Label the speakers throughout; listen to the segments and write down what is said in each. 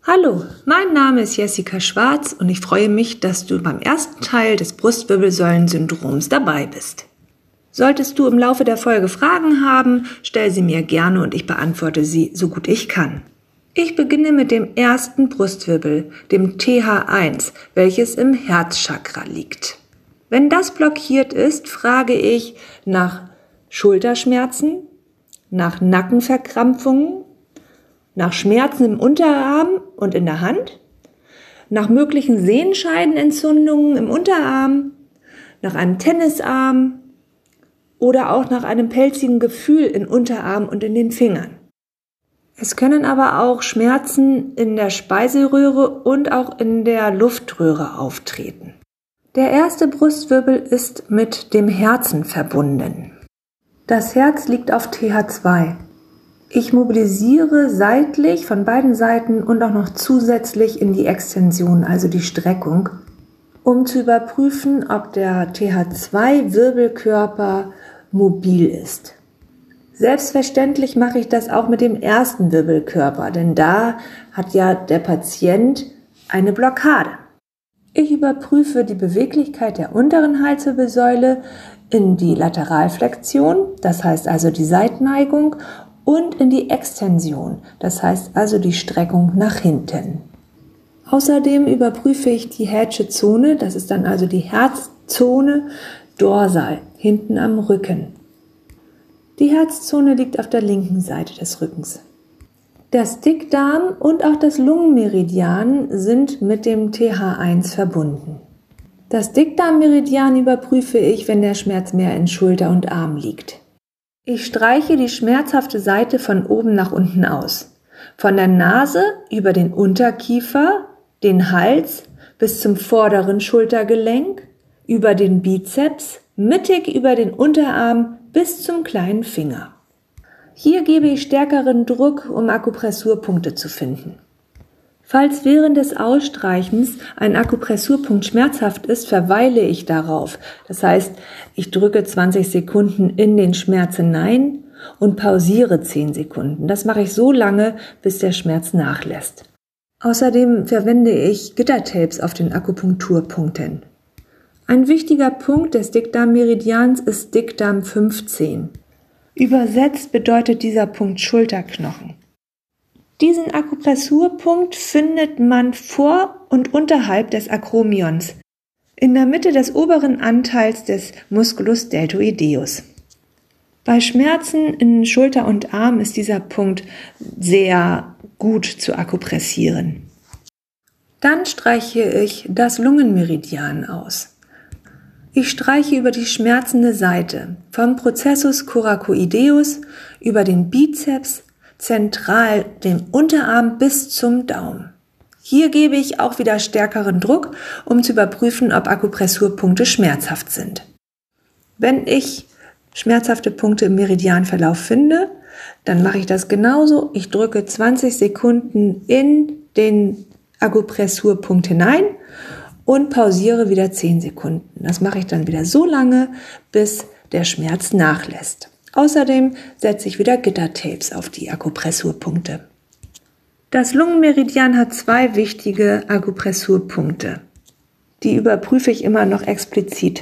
Speaker 1: Hallo, mein Name ist Jessica Schwarz und ich freue mich, dass du beim ersten Teil des Brustwirbelsäulensyndroms dabei bist. Solltest du im Laufe der Folge Fragen haben, stell sie mir gerne und ich beantworte sie so gut ich kann. Ich beginne mit dem ersten Brustwirbel, dem TH1, welches im Herzchakra liegt. Wenn das blockiert ist, frage ich nach Schulterschmerzen, nach Nackenverkrampfungen, nach Schmerzen im Unterarm und in der Hand, nach möglichen Sehenscheidenentzündungen im Unterarm, nach einem Tennisarm oder auch nach einem pelzigen Gefühl im Unterarm und in den Fingern. Es können aber auch Schmerzen in der Speiseröhre und auch in der Luftröhre auftreten. Der erste Brustwirbel ist mit dem Herzen verbunden. Das Herz liegt auf TH2. Ich mobilisiere seitlich von beiden Seiten und auch noch zusätzlich in die Extension, also die Streckung, um zu überprüfen, ob der TH2-Wirbelkörper mobil ist. Selbstverständlich mache ich das auch mit dem ersten Wirbelkörper, denn da hat ja der Patient eine Blockade. Ich überprüfe die Beweglichkeit der unteren Halswirbelsäule in die Lateralflexion, das heißt also die Seitneigung, und in die Extension, das heißt also die Streckung nach hinten. Außerdem überprüfe ich die Hätsche Zone, das ist dann also die Herzzone dorsal, hinten am Rücken. Die Herzzone liegt auf der linken Seite des Rückens. Das Dickdarm und auch das Lungenmeridian sind mit dem TH1 verbunden. Das Dickdarmmeridian überprüfe ich, wenn der Schmerz mehr in Schulter und Arm liegt. Ich streiche die schmerzhafte Seite von oben nach unten aus. Von der Nase über den Unterkiefer, den Hals bis zum vorderen Schultergelenk, über den Bizeps, mittig über den Unterarm bis zum kleinen Finger. Hier gebe ich stärkeren Druck, um Akupressurpunkte zu finden. Falls während des Ausstreichens ein Akupressurpunkt schmerzhaft ist, verweile ich darauf. Das heißt, ich drücke 20 Sekunden in den Schmerz hinein und pausiere 10 Sekunden. Das mache ich so lange, bis der Schmerz nachlässt. Außerdem verwende ich Gittertapes auf den Akupunkturpunkten. Ein wichtiger Punkt des Dickdarmmeridians ist Dickdarm 15. Übersetzt bedeutet dieser Punkt Schulterknochen. Diesen Akupressurpunkt findet man vor und unterhalb des Akromions, in der Mitte des oberen Anteils des Musculus deltoideus. Bei Schmerzen in Schulter und Arm ist dieser Punkt sehr gut zu akupressieren. Dann streiche ich das Lungenmeridian aus. Ich streiche über die schmerzende Seite, vom Processus coracoideus über den Bizeps, zentral dem Unterarm bis zum Daumen. Hier gebe ich auch wieder stärkeren Druck, um zu überprüfen, ob Akupressurpunkte schmerzhaft sind. Wenn ich schmerzhafte Punkte im Meridianverlauf finde, dann mache ich das genauso. Ich drücke 20 Sekunden in den Akupressurpunkt hinein und pausiere wieder 10 Sekunden. Das mache ich dann wieder so lange, bis der Schmerz nachlässt. Außerdem setze ich wieder Gittertapes auf die Akupressurpunkte. Das Lungenmeridian hat 2 wichtige Akupressurpunkte. Die überprüfe ich immer noch explizit.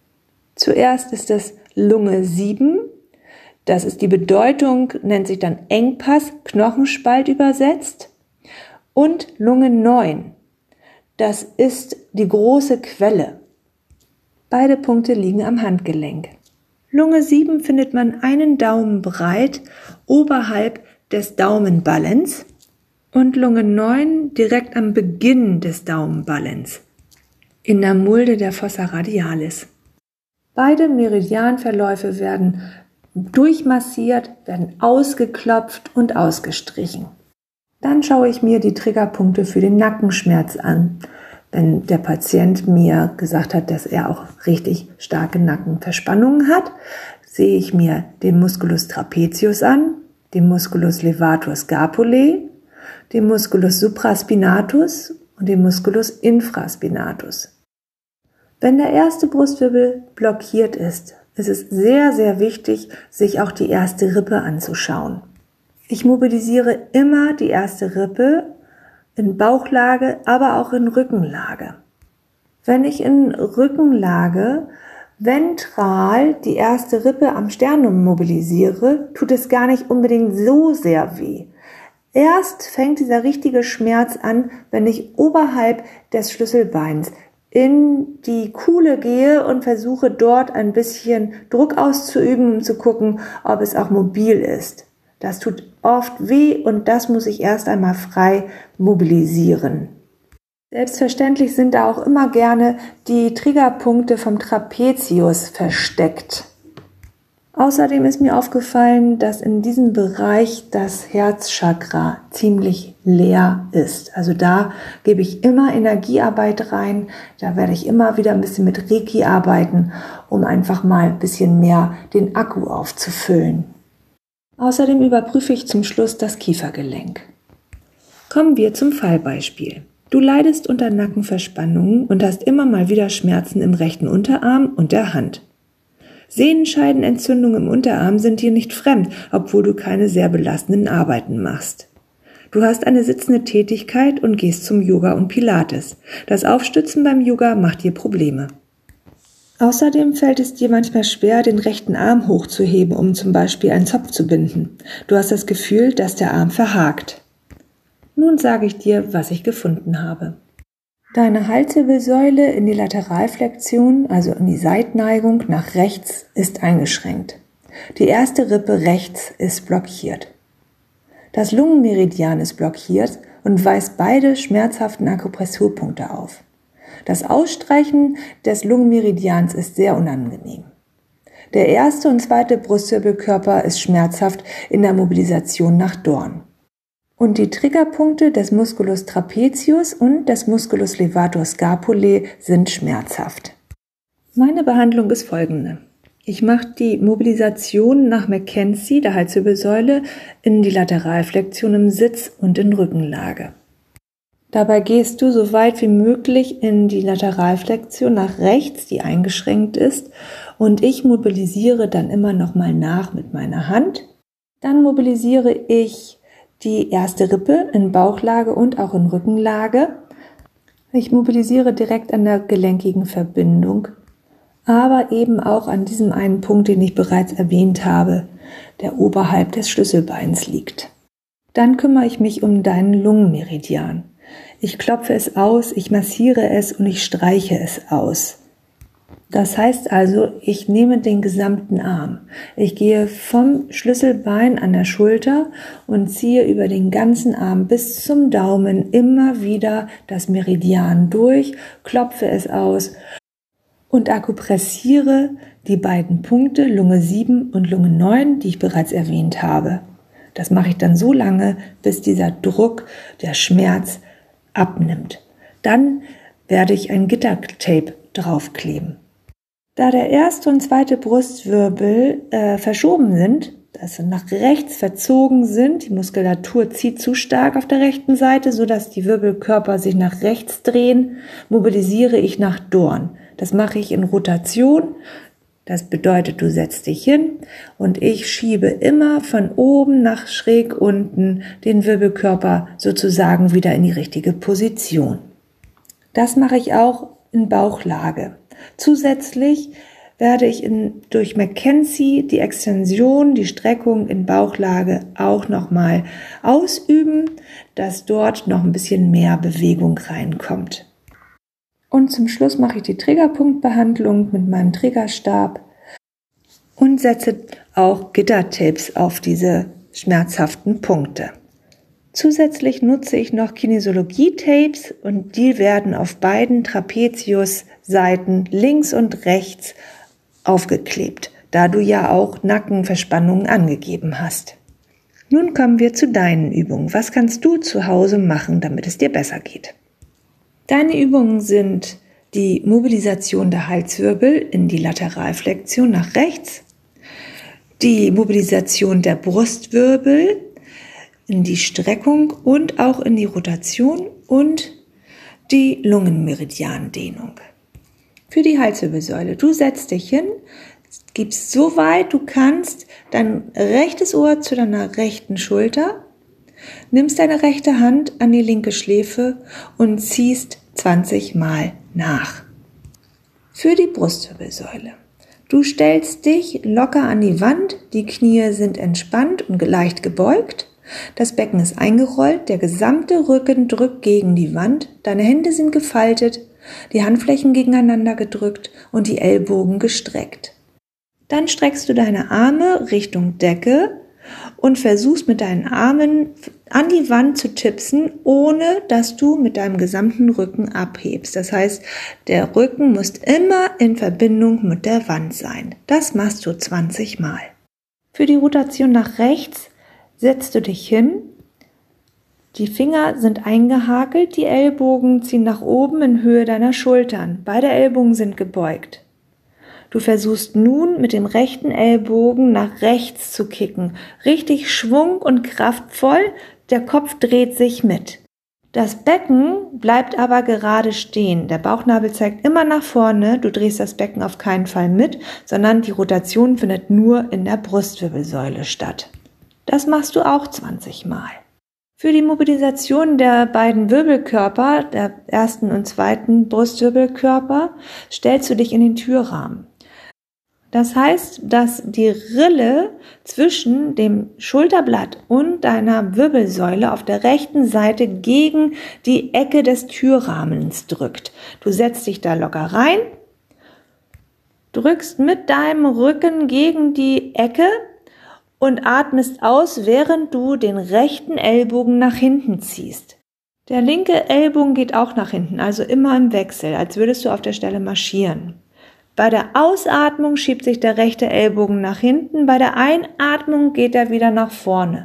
Speaker 1: Zuerst ist das Lunge 7. Das ist die Bedeutung, nennt sich dann Engpass, Knochenspalt übersetzt. Und Lunge 9. Das ist die große Quelle. Beide Punkte liegen am Handgelenk. Lunge 7 findet man einen Daumen breit oberhalb des Daumenballens und Lunge 9 direkt am Beginn des Daumenballens, in der Mulde der Fossa radialis. Beide Meridianverläufe werden durchmassiert, werden ausgeklopft und ausgestrichen. Dann schaue ich mir die Triggerpunkte für den Nackenschmerz an. Wenn der Patient mir gesagt hat, dass er auch richtig starke Nackenverspannungen hat, sehe ich mir den Musculus trapezius an, den Musculus levator scapulae, den Musculus supraspinatus und den Musculus infraspinatus. Wenn der erste Brustwirbel blockiert ist, ist es sehr, sehr wichtig, sich auch die erste Rippe anzuschauen. Ich mobilisiere immer die erste Rippe in Bauchlage, aber auch in Rückenlage. Wenn ich in Rückenlage ventral die erste Rippe am Sternum mobilisiere, tut es gar nicht unbedingt so sehr weh. Erst fängt dieser richtige Schmerz an, wenn ich oberhalb des Schlüsselbeins in die Kuhle gehe und versuche dort ein bisschen Druck auszuüben, um zu gucken, ob es auch mobil ist. Das tut oft weh und das muss ich erst einmal frei mobilisieren. Selbstverständlich sind da auch immer gerne die Triggerpunkte vom Trapezius versteckt. Außerdem ist mir aufgefallen, dass in diesem Bereich das Herzchakra ziemlich leer ist. Also da gebe ich immer Energiearbeit rein, da werde ich immer wieder ein bisschen mit Reiki arbeiten, um einfach mal ein bisschen mehr den Akku aufzufüllen. Außerdem überprüfe ich zum Schluss das Kiefergelenk. Kommen wir zum Fallbeispiel. Du leidest unter Nackenverspannungen und hast immer mal wieder Schmerzen im rechten Unterarm und der Hand. Sehnenscheidenentzündungen im Unterarm sind dir nicht fremd, obwohl du keine sehr belastenden Arbeiten machst. Du hast eine sitzende Tätigkeit und gehst zum Yoga und Pilates. Das Aufstützen beim Yoga macht dir Probleme. Außerdem fällt es dir manchmal schwer, den rechten Arm hochzuheben, um zum Beispiel einen Zopf zu binden. Du hast das Gefühl, dass der Arm verhakt. Nun sage ich dir, was ich gefunden habe. Deine Halswirbelsäule in die Lateralflexion, also in die Seitneigung nach rechts, ist eingeschränkt. Die erste Rippe rechts ist blockiert. Das Lungenmeridian ist blockiert und weist beide schmerzhaften Akupressurpunkte auf. Das Ausstreichen des Lungenmeridians ist sehr unangenehm. Der erste und zweite Brustwirbelkörper ist schmerzhaft in der Mobilisation nach Dorn. Und die Triggerpunkte des Musculus trapezius und des Musculus levator scapulae sind schmerzhaft. Meine Behandlung ist folgende. Ich mache die Mobilisation nach McKenzie, der Halswirbelsäule, in die Lateralflexion im Sitz und in Rückenlage. Dabei gehst du so weit wie möglich in die Lateralflexion nach rechts, die eingeschränkt ist, und ich mobilisiere dann immer nochmal nach mit meiner Hand. Dann mobilisiere ich die erste Rippe in Bauchlage und auch in Rückenlage. Ich mobilisiere direkt an der gelenkigen Verbindung, aber eben auch an diesem einen Punkt, den ich bereits erwähnt habe, der oberhalb des Schlüsselbeins liegt. Dann kümmere ich mich um deinen Lungenmeridian. Ich klopfe es aus, ich massiere es und ich streiche es aus. Das heißt also, ich nehme den gesamten Arm. Ich gehe vom Schlüsselbein an der Schulter und ziehe über den ganzen Arm bis zum Daumen immer wieder das Meridian durch, klopfe es aus und akupressiere die beiden Punkte Lunge 7 und Lunge 9, die ich bereits erwähnt habe. Das mache ich dann so lange, bis dieser Druck, der Schmerz abnimmt. Dann werde ich ein Gittertape draufkleben. Da der erste und zweite Brustwirbel verschoben sind, also nach rechts verzogen sind, die Muskulatur zieht zu stark auf der rechten Seite, sodass die Wirbelkörper sich nach rechts drehen, mobilisiere ich nach Dorn. Das mache ich in Rotation. Das bedeutet, du setzt dich hin und ich schiebe immer von oben nach schräg unten den Wirbelkörper sozusagen wieder in die richtige Position. Das mache ich auch in Bauchlage. Zusätzlich werde ich durch McKenzie die Extension, die Streckung in Bauchlage auch nochmal ausüben, dass dort noch ein bisschen mehr Bewegung reinkommt. Und zum Schluss mache ich die Triggerpunktbehandlung mit meinem Triggerstab und setze auch Gittertapes auf diese schmerzhaften Punkte. Zusätzlich nutze ich noch Kinesiologie-Tapes und die werden auf beiden Trapeziusseiten links und rechts aufgeklebt, da du ja auch Nackenverspannungen angegeben hast. Nun kommen wir zu deinen Übungen. Was kannst du zu Hause machen, damit es dir besser geht? Deine Übungen sind die Mobilisation der Halswirbel in die Lateralflexion nach rechts, die Mobilisation der Brustwirbel in die Streckung und auch in die Rotation und die Lungenmeridiandehnung. Für die Halswirbelsäule. Du setzt dich hin, gibst so weit du kannst dein rechtes Ohr zu deiner rechten Schulter, Nimmst deine rechte Hand an die linke Schläfe und ziehst 20 Mal nach. Für die Brustwirbelsäule. Du stellst dich locker an die Wand, die Knie sind entspannt und leicht gebeugt. Das Becken ist eingerollt, der gesamte Rücken drückt gegen die Wand, deine Hände sind gefaltet, die Handflächen gegeneinander gedrückt und die Ellbogen gestreckt. Dann streckst du deine Arme Richtung Decke und versuchst mit deinen Armen an die Wand zu tipsen, ohne dass du mit deinem gesamten Rücken abhebst. Das heißt, der Rücken muss immer in Verbindung mit der Wand sein. Das machst du 20 Mal. Für die Rotation nach rechts setzt du dich hin. Die Finger sind eingehakelt, die Ellbogen ziehen nach oben in Höhe deiner Schultern. Beide Ellbogen sind gebeugt. Du versuchst nun mit dem rechten Ellbogen nach rechts zu kicken. Richtig Schwung und kraftvoll, der Kopf dreht sich mit. Das Becken bleibt aber gerade stehen. Der Bauchnabel zeigt immer nach vorne. Du drehst das Becken auf keinen Fall mit, sondern die Rotation findet nur in der Brustwirbelsäule statt. Das machst du auch 20 Mal. Für die Mobilisation der beiden Wirbelkörper, der ersten und zweiten Brustwirbelkörper, stellst du dich in den Türrahmen. Das heißt, dass die Rille zwischen dem Schulterblatt und deiner Wirbelsäule auf der rechten Seite gegen die Ecke des Türrahmens drückt. Du setzt dich da locker rein, drückst mit deinem Rücken gegen die Ecke und atmest aus, während du den rechten Ellbogen nach hinten ziehst. Der linke Ellbogen geht auch nach hinten, also immer im Wechsel, als würdest du auf der Stelle marschieren. Bei der Ausatmung schiebt sich der rechte Ellbogen nach hinten, bei der Einatmung geht er wieder nach vorne.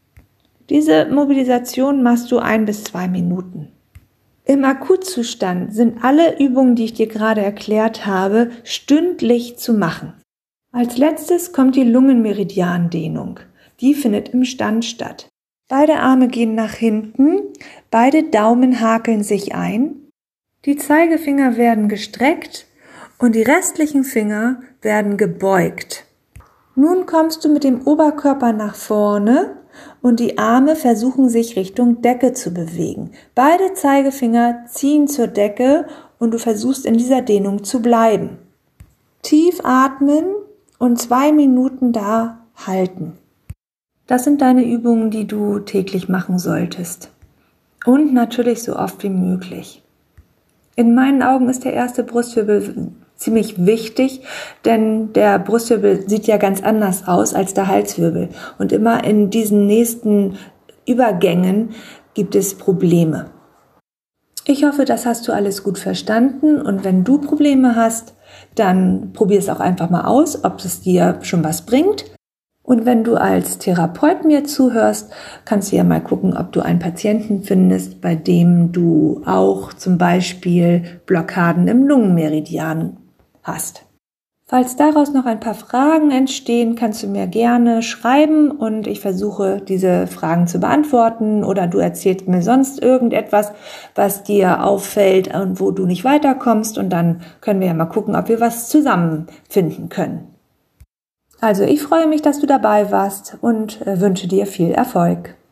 Speaker 1: Diese Mobilisation machst du 1 bis 2 Minuten. Im Akutzustand sind alle Übungen, die ich dir gerade erklärt habe, stündlich zu machen. Als letztes kommt die Lungenmeridiandehnung. Die findet im Stand statt. Beide Arme gehen nach hinten, beide Daumen hakeln sich ein, die Zeigefinger werden gestreckt und die restlichen Finger werden gebeugt. Nun kommst du mit dem Oberkörper nach vorne und die Arme versuchen sich Richtung Decke zu bewegen. Beide Zeigefinger ziehen zur Decke und du versuchst in dieser Dehnung zu bleiben. Tief atmen und 2 Minuten da halten. Das sind deine Übungen, die du täglich machen solltest. Und natürlich so oft wie möglich. In meinen Augen ist der erste Brustwirbel ziemlich wichtig, denn der Brustwirbel sieht ja ganz anders aus als der Halswirbel. Und immer in diesen nächsten Übergängen gibt es Probleme. Ich hoffe, das hast du alles gut verstanden und wenn du Probleme hast, dann probier es auch einfach mal aus, ob es dir schon was bringt. Und wenn du als Therapeut mir zuhörst, kannst du ja mal gucken, ob du einen Patienten findest, bei dem du auch zum Beispiel Blockaden im Lungenmeridian hast. Falls daraus noch ein paar Fragen entstehen, kannst du mir gerne schreiben und ich versuche, diese Fragen zu beantworten oder du erzählst mir sonst irgendetwas, was dir auffällt und wo du nicht weiterkommst und dann können wir ja mal gucken, ob wir was zusammenfinden können. Also ich freue mich, dass du dabei warst und wünsche dir viel Erfolg.